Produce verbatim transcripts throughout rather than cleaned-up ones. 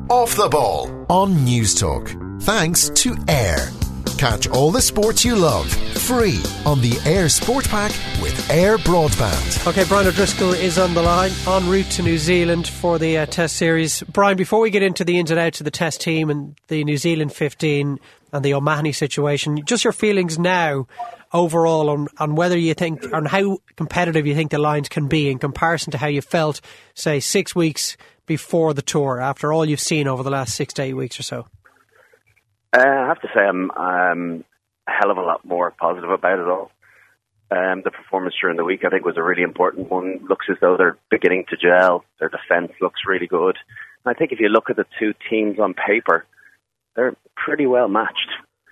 Off the Ball on News Talk. Thanks to Air. Catch all the sports you love free on the Air Sport Pack with Air Broadband. OK, Brian O'Driscoll is on the line, en route to New Zealand for the uh, Test Series. Brian, before we get into the ins and outs of the Test team and the New Zealand fifteen and the O'Mahony situation, just your feelings now overall on, on whether you think, on how competitive you think the Lions can be in comparison to how you felt, say, six weeks before the tour, after all you've seen over the last six to eight weeks or so. Uh, I have to say I'm, I'm a hell of a lot more positive about it all. Um, the performance during the week, I think, was a really important one. Looks as though they're beginning to gel. Their defence looks really good. And I think if you look at the two teams on paper, they're pretty well matched.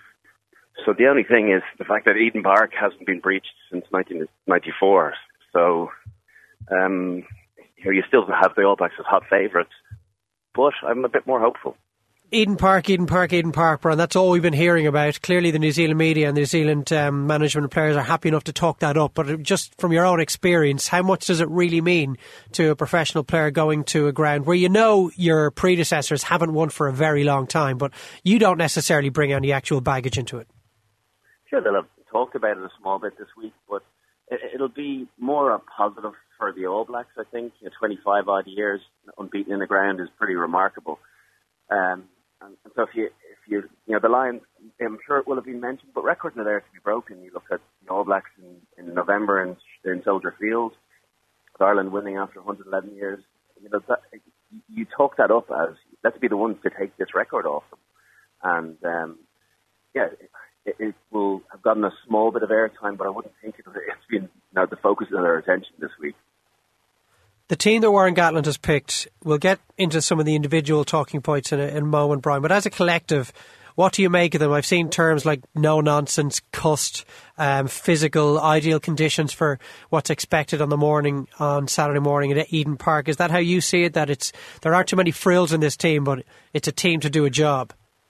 So the only thing is the fact that Eden Park hasn't been breached since nineteen ninety-four. So um, you know, you still have the All Blacks as hot favourites. But I'm a bit more hopeful. Eden Park, Eden Park, Eden Park, Brian, that's all we've been hearing about. Clearly the New Zealand media and New Zealand um, management and players are happy enough to talk that up, but just from your own experience, how much does it really mean to a professional player going to a ground where you know your predecessors haven't won for a very long time, but you don't necessarily bring any actual baggage into it? Sure, they'll have talked about it a small bit this week, but it, it'll be more a positive for the All Blacks, I think. You know, twenty-five odd years unbeaten in the ground is pretty remarkable. Um, And, and so if you, if you, you know, the Lions, I'm sure it will have been mentioned, but records are there to be broken. You look at the All Blacks in, in November and in Soldier Field, with Ireland winning after one hundred eleven years. You know, that, you talk that up as, let's be the ones to take this record off them. And, um, yeah, it, it will have gotten a small bit of airtime, but I wouldn't think it, it's been, you know, the focus of their attention this week. The team that Warren Gatland has picked, we'll get into some of the individual talking points in a, in a moment, Brian, but as a collective, what do you make of them? I've seen terms like no-nonsense, cussed, um, physical, ideal conditions for what's expected on the morning, on Saturday morning at Eden Park. Is that how you see it, that it's there aren't too many frills in this team, but it's a team to do a job?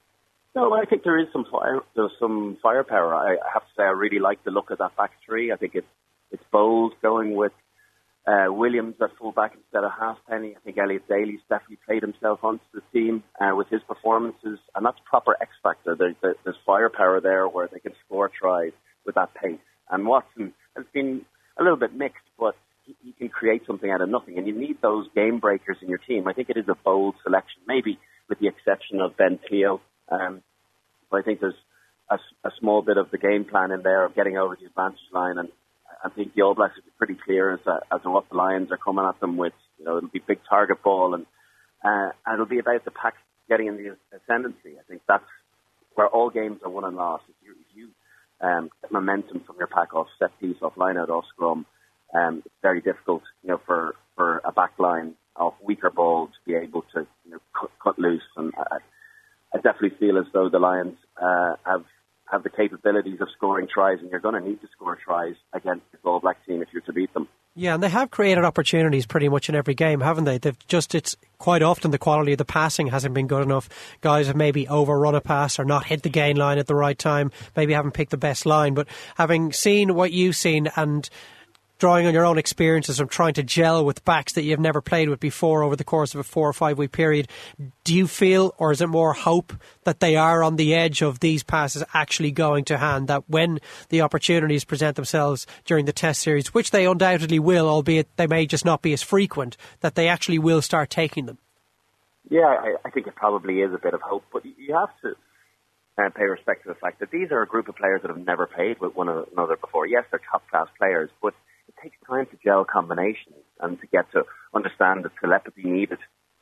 No, I think there is some fire, there's some firepower. I, I have to say I really like the look of that back three. I think it's, it's bold going with Uh, Williams at fullback instead of Halfpenny. I think Elliot Daly's definitely played himself onto the team uh, with his performances, and that's proper X factor. There, there, there's firepower there where they can score tries with that pace. And Watson has been a little bit mixed, but he, he can create something out of nothing. And you need those game breakers in your team. I think it is a bold selection, maybe with the exception of Ben Teo. Um, but I think there's a, a small bit of the game plan in there of getting over the advantage line, and I think the All Blacks will be pretty clear as, uh, as to what the Lions are coming at them with. You know, it'll be big target ball, and, uh, and it'll be about the pack getting in the ascendancy. I think that's where all games are won and lost. If you, if you um, get momentum from your pack off set piece, off line out, off scrum, um, it's very difficult, you know, for, for a back line of weaker ball to be able to, you know, cut, cut loose. And I, I definitely feel as though the Lions uh, have. have the capabilities of scoring tries, and you're going to need to score tries against the All Black team if you're to beat them. Yeah, and they have created opportunities pretty much in every game, haven't they? They've just, it's quite often the quality of the passing hasn't been good enough. Guys have maybe overrun a pass or not hit the gain line at the right time, maybe haven't picked the best line. But having seen what you've seen and drawing on your own experiences of trying to gel with backs that you've never played with before over the course of a four or five week period, do you feel, or is it more hope, that they are on the edge of these passes actually going to hand, that when the opportunities present themselves during the Test series, which they undoubtedly will, albeit they may just not be as frequent, that they actually will start taking them? Yeah, I, I think it probably is a bit of hope, but you have to uh, pay respect to the fact that these are a group of players that have never played with one another before. Yes, they're top class players, but it takes time to gel combinations and to get to understand the telepathy needed,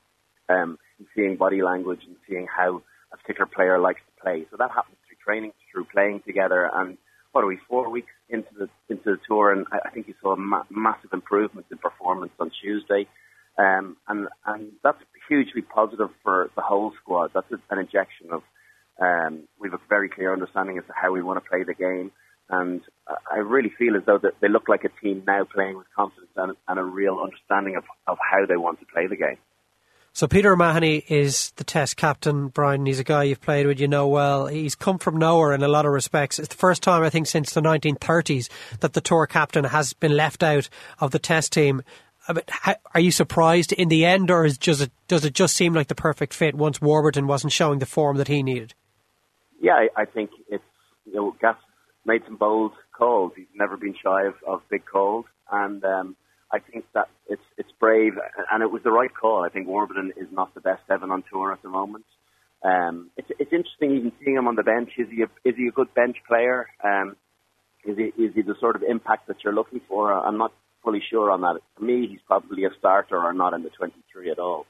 um, and seeing body language and seeing how a particular player likes to play. So that happens through training, through playing together. And what are we, four weeks into the into the tour, and I, I think you saw a ma- massive improvement in performance on Tuesday, um, and and that's hugely positive for the whole squad. That's a, an injection of um, we have a very clear understanding as to how we want to play the game. And I really feel as though that they look like a team now playing with confidence and, and a real understanding of, of how they want to play the game. So Peter O'Mahony is the Test captain, Brian. He's a guy you've played with, you know well. He's come from nowhere in a lot of respects. It's the first time, I think, since the nineteen thirties that the tour captain has been left out of the Test team. but are you surprised in the end, or is just, does it just seem like the perfect fit once Warburton wasn't showing the form that he needed? Yeah, I, I think it's, you know, Gas made some bold calls. He's never been shy of, of big calls, and um, I think that it's it's brave, and it was the right call. I think Warburton is not the best Devon on tour at the moment. Um, it's it's interesting even seeing him on the bench. Is he a, is he a good bench player? Um, is he is he the sort of impact that you're looking for? I'm not fully sure on that. For me, he's probably a starter or not in the twenty-three at all.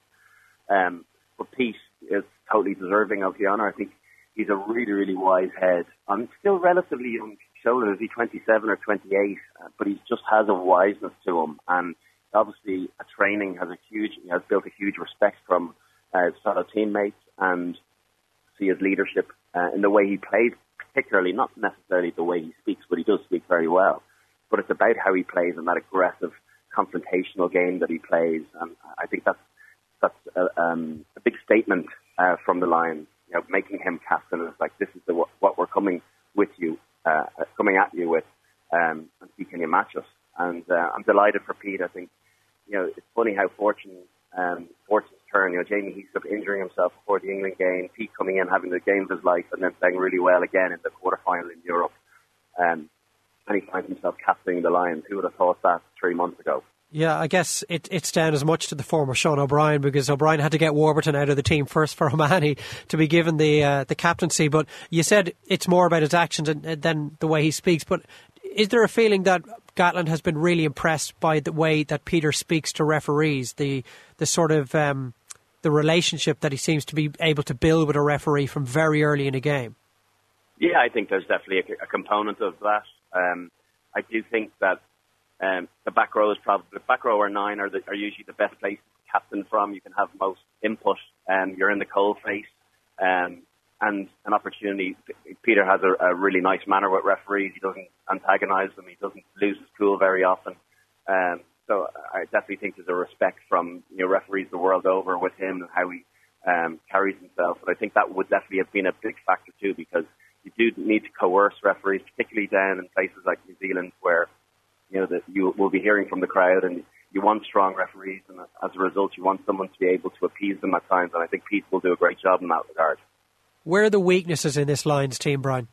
Um, but Pete is totally deserving of the honour. I think he's a really, really wise head. I'm still relatively young shoulders. Is he twenty-seven or twenty-eight? Uh, but he just has a wiseness to him, and obviously, a training has a huge. He has built a huge respect from uh, his fellow teammates, and see his leadership uh, in the way he plays, particularly not necessarily the way he speaks, but he does speak very well. But it's about how he plays and that aggressive, confrontational game that he plays, and I think that's that's a, um, a big statement uh, from the Lions. You know, making him captain is like, this is the, what we're coming with you, uh, coming at you with, um, and see can you match us. And uh, I'm delighted for Pete. I think, you know, it's funny how fortune, um, fortune's turn. You know, Jamie Heaslip injuring himself before the England game, Pete coming in having the game of his life, and then playing really well again in the quarterfinal in Europe. Um, and he finds himself captaining the Lions. Who would have thought that three months ago? Yeah, I guess it, it's down as much to the former Sean O'Brien, because O'Brien had to get Warburton out of the team first for O'Mahony to be given the uh, the captaincy. But you said it's more about his actions than the way he speaks. But is there a feeling that Gatland has been really impressed by the way that Peter speaks to referees, the the sort of um, the relationship that he seems to be able to build with a referee from very early in a game? Yeah, I think there's definitely a, a component of that. Um, I do think that Um, the back row is probably the back row or nine are, the, are usually the best place to captain from. You can have most input. Um, you're in the cold face, um, and an opportunity. Peter has a, a really nice manner with referees. He doesn't antagonise them. He doesn't lose his cool very often. Um, so I definitely think there's a respect from, you know, referees the world over with him and how he um, carries himself. But I think that would definitely have been a big factor too, because you do need to coerce referees, particularly down in places like New Zealand, where you know, that you will be hearing from the crowd, and you want strong referees, and as a result, you want someone to be able to appease them at times, and I think Pete will do a great job in that regard. Where are the weaknesses in this Lions team, Brian?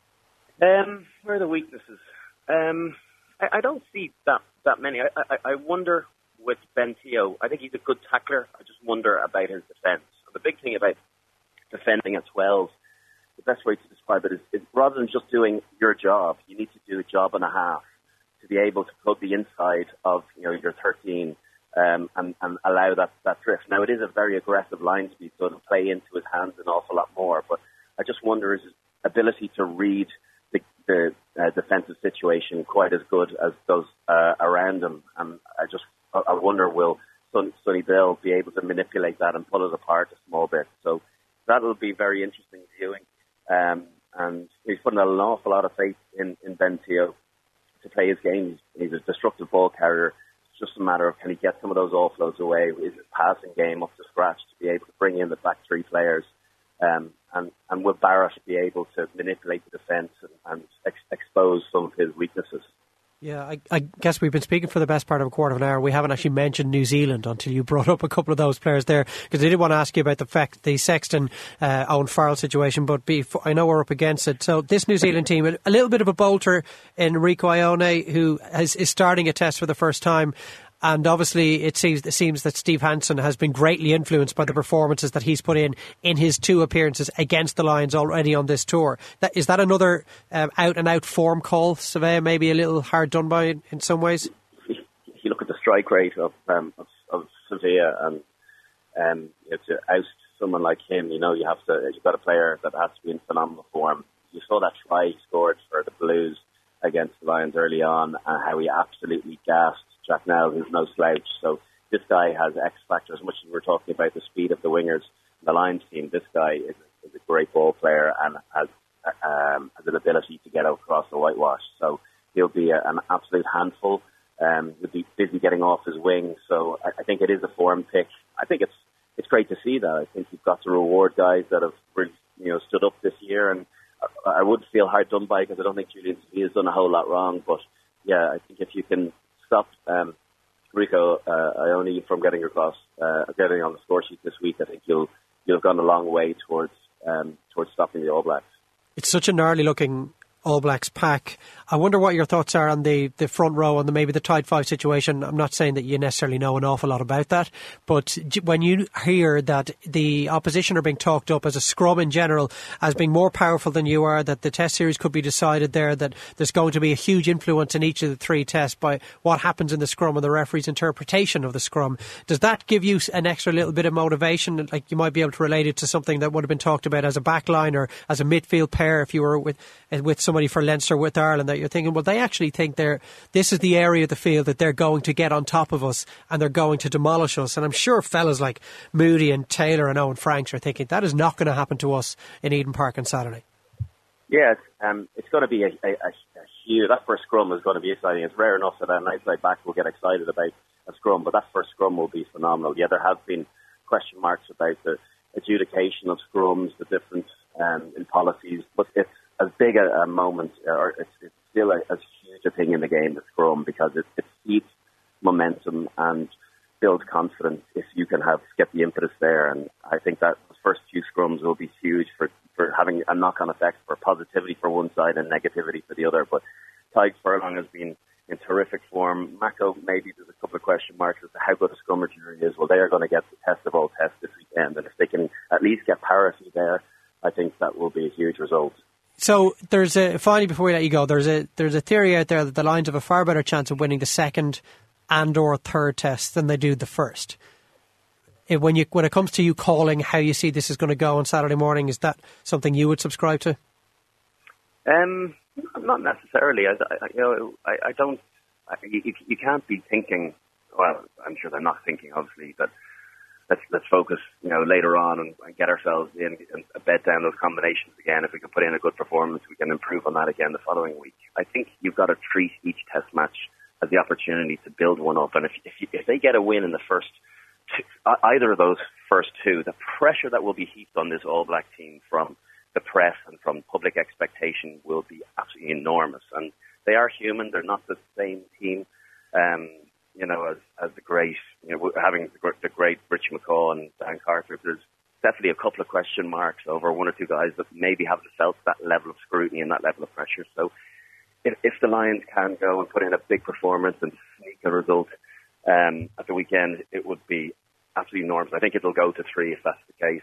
Um, where are the weaknesses? Um, I, I don't see that, that many. I, I, I wonder with Ben Teo, I think he's a good tackler. I just wonder about his defence. And the big thing about defending at twelve, the best way to describe it is, is rather than just doing your job, you need to do a job and a half to be able to plug the inside of, you know, your thirteen um, and, and allow that, that drift. Now, it is a very aggressive line speed, so it'll play into his hands an awful lot more. But I just wonder is his ability to read the, the uh, defensive situation quite as good as those uh, around him. And I just I wonder will Son, Sonny Bill be able to manipulate that and pull it apart a small bit. So that will be very interesting viewing. Um, and he's putting an awful lot of faith in, in Ben Teo to play his game. He's, he's a destructive ball carrier. It's just a matter of can he get some of those offloads away? Is his passing game up to scratch to be able to bring in the back three players? Um, and, and will Barrett be able to manipulate the defence and, and ex- expose some of his weaknesses? Yeah, I, I guess we've been speaking for the best part of a quarter of an hour. We haven't actually mentioned New Zealand until you brought up a couple of those players there, because I did want to ask you about the fact the Sexton uh, Owen Farrell situation, but before, I know we're up against it. So this New Zealand team, a little bit of a bolter in Rieko Ione, who has, is starting a test for the first time. And obviously it seems, it seems that Steve Hansen has been greatly influenced by the performances that he's put in in his two appearances against the Lions already on this tour. That, is that another um, out-and-out form call, Sevilla? Maybe a little hard done by in, in some ways? If you look at the strike rate of um, of, of Sevilla, and um, you know, to oust someone like him, you know, you have to. You've got a player that has to be in phenomenal form. You saw that try he scored for the Blues against the Lions early on, and how he absolutely gassed Jack Nels, who's no slouch. So this guy has X factor. As much as we're talking about the speed of the wingers in the Lions team, this guy is, is a great ball player and has um, has an ability to get across the whitewash. So he'll be a, an absolute handful. Um, he'll be busy getting off his wing. So I, I think it is a form pick. I think it's it's great to see that. I think you've got to reward guys that have really, you know, stood up this year. And I, I would feel hard done by, because I don't think Julian Sevilla has done a whole lot wrong. But yeah, I think if you can stop um, Rico uh, Ione from getting across, uh, getting on the score sheet this week, I think you'll you'll have gone a long way towards um, towards stopping the All Blacks. It's such a gnarly looking All Blacks pack. I wonder what your thoughts are on the, the front row and the, maybe the tight five situation. I'm not saying that you necessarily know an awful lot about that, but when you hear that the opposition are being talked up as a scrum in general as being more powerful than you are, that the test series could be decided there, that there's going to be a huge influence in each of the three tests by what happens in the scrum and the referee's interpretation of the scrum, does that give you an extra little bit of motivation? Like you might be able to relate it to something that would have been talked about as a backline or as a midfield pair if you were with with somebody for Leinster with Ireland, that you're thinking, well, they actually think they're this is the area of the field that they're going to get on top of us and they're going to demolish us. And I'm sure fellas like Moody and Taylor and Owen Franks are thinking that is not going to happen to us in Eden Park on Saturday. Yes, um, it's going to be a, a, a, a huge. That first scrum is going to be exciting. It's rare enough that an outside back will get excited about a scrum, but that first scrum will be phenomenal. Yeah, there have been question marks about the adjudication of scrums, the difference um, in policies, but it's as big a, a moment, or it's, it's still a, as huge a thing in the game, the scrum, because it, it feeds momentum and builds confidence if you can have get the impetus there. And I think that the first few scrums will be huge for, for having a knock-on effect for positivity for one side and negativity for the other. But Tadhg Furlong has been in terrific form. Mako, maybe there's a couple of question marks as to how good a scrummer he is. Well, they are going to get the test of all tests this weekend, and if they can at least get parity there, I think that will be a huge result. So there's a finally before we let you go, there's a there's a theory out there that the Lions have a far better chance of winning the second and or third test than they do the first. It, when you when it comes to you calling how you see this is going to go on Saturday morning, is that something you would subscribe to? Um, not necessarily. I, I you know I, I don't. I, you, you can't be thinking. Well, I'm sure they're not thinking, obviously, that. Let's let's focus, you know, later on and, and get ourselves in and bed down those combinations again. If we can put in a good performance, we can improve on that again the following week. I think you've got to treat each test match as the opportunity to build one up. And if if, you, if they get a win in the first, two, either of those first two, the pressure that will be heaped on this All Black team from the press and from public expectation will be absolutely enormous. And they are human; they're not the same team. Um, You know, as as the great, you know, having the, the great Richie McCaw and Dan Carter, there's definitely a couple of question marks over one or two guys that maybe haven't felt that level of scrutiny and that level of pressure. So if, if the Lions can go and put in a big performance and sneak a result um, at the weekend, it would be absolutely enormous. I think it'll go to three if that's the case,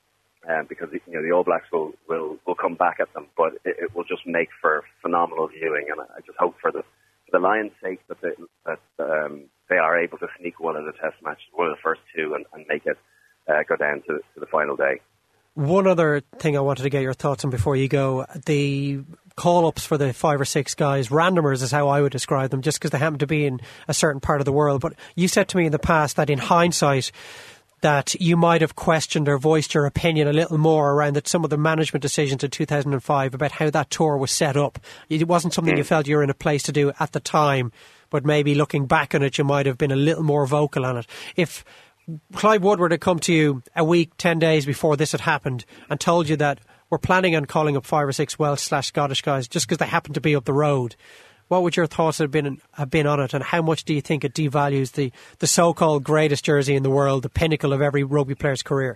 um, because you know the All Blacks will, will, will come back at them, but it, it will just make for phenomenal viewing, and I, I just hope for the for the Lions' sake that they, that um, they are able to sneak one of the test matches, one of the first two, and, and make it uh, go down to, to the final day. One other thing I wanted to get your thoughts on before you go, the call-ups for the five or six guys, randomers is how I would describe them, just because they happen to be in a certain part of the world. But you said to me in the past that in hindsight, that you might have questioned or voiced your opinion a little more around that some of the management decisions in two thousand five about how that tour was set up. It wasn't something you felt you were in a place to do at the time, but maybe looking back on it, you might have been a little more vocal on it. If Clive Woodward had come to you a week, ten days before this had happened and told you that we're planning on calling up five or six Welsh slash Scottish guys just because they happen to be up the road, what would your thoughts have been have been on it, and how much do you think it devalues the, the so-called greatest jersey in the world, the pinnacle of every rugby player's career?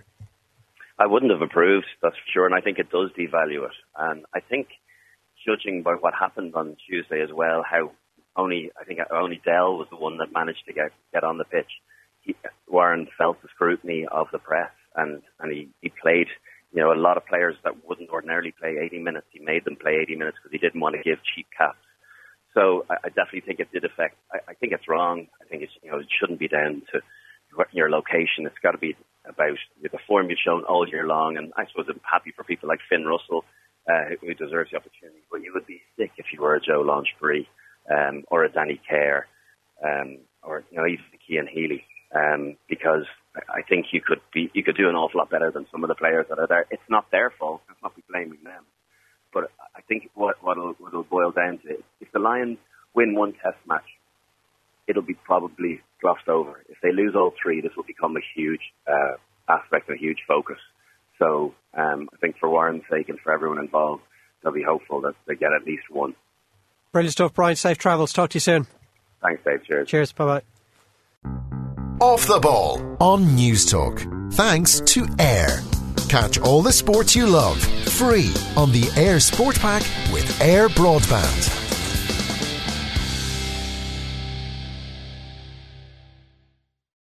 I wouldn't have approved, that's for sure, and I think it does devalue it. And I think, judging by what happened on Tuesday as well, how only I think only Dell was the one that managed to get, get on the pitch. He, Warren felt the scrutiny of the press, and, and he, he played, you know, a lot of players that wouldn't ordinarily play eighty minutes. He made them play eighty minutes because he didn't want to give cheap caps. So I, I definitely think it did affect. I, I think it's wrong. I think it's, you know, it shouldn't be down to your location. It's got to be about the form you've shown all year long. And I suppose I'm happy for people like Finn Russell, uh, who deserves the opportunity. But you would be sick if you were a Joe Launchbury um, or a Danny Kerr, um, or you know even Cian Healy, um, because I think you could be you could do an awful lot better than some of the players that are there. It's not their fault. Let's not be blaming them. But I think what what'll, what'll boil down to, if the Lions win one test match, it'll be probably glossed over. If they lose all three, this will become a huge uh, aspect, a huge focus. So um, I think for Warren's sake and for everyone involved, they'll be hopeful that they get at least one. Brilliant stuff, Brian. Safe travels. Talk to you soon. Thanks, Dave. Cheers. Cheers. Bye-bye. Off the Ball on News Talk. Thanks to Air. Catch all the sports you love free on the Air Sport Pack with Air Broadband.